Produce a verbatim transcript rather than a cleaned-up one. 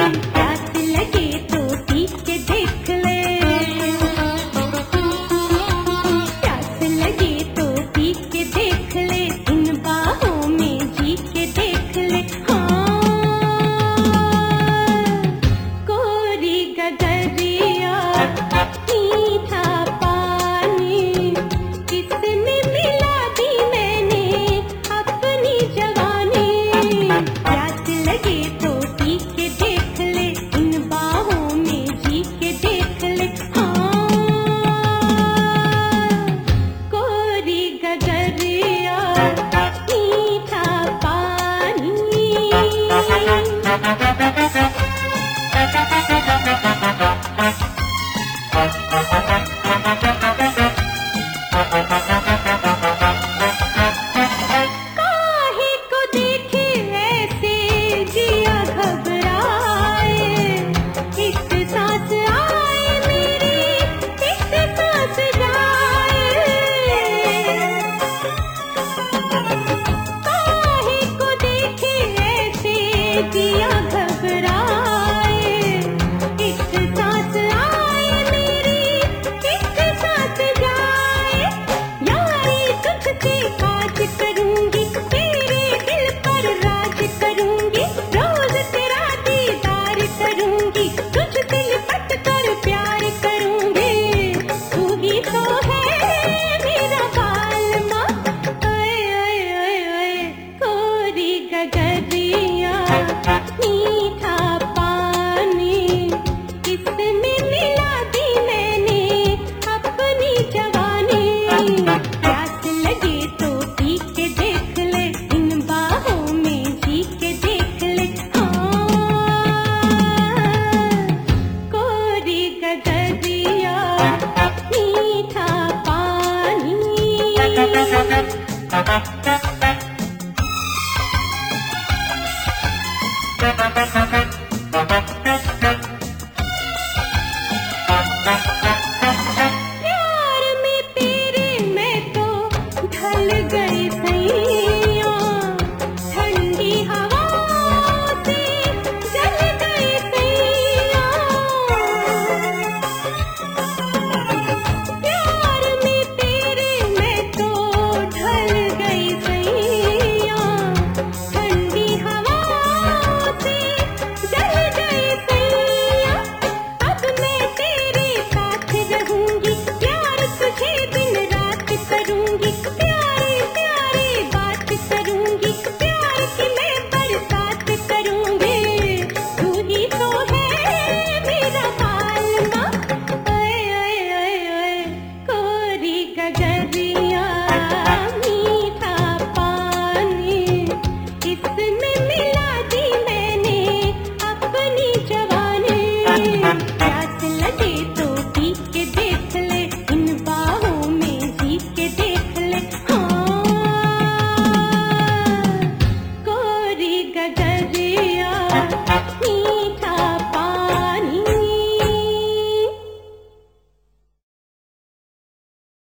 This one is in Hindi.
प्यास लगे तो पी के देख ले, प्यास लगे तो पी के देख ले, इन बाहों में जी के देख ले। हाँ, कोरी गगरिया मीठा पानी, किसने मिला दी मैंने अपनी जवानी। प्यास लगे तो पी के देख ले, इन बाहों में जी के देख ले। हाँ, कोरी गगरिया मीठा पानी। काहे को देखे ऐसे जिया घबराए, एक सांस आए मेरी, एक सांस जाए। काहे को देखे ऐसे जिया घबराए, एक सांस आए मेरी, एक सांस जाए। यारी तुझसे काज करूंगी, तेरे दिल पर राज करूंगी, रोज तेरा दीदार करूंगी, तुझसे लिपट कर प्यार करूंगी। तू ही तो है मेरा बालमा, ओए ओए ओए ओए। कोरी गगरिया मीठा पानी, किसने मिला दी मैंने अपनी जवानी। प्यास लगे तो पी के देख ले, इन बाहों में जी के देख ले। हाँ, कोरी गगरिया मीठा पानी। Thank you.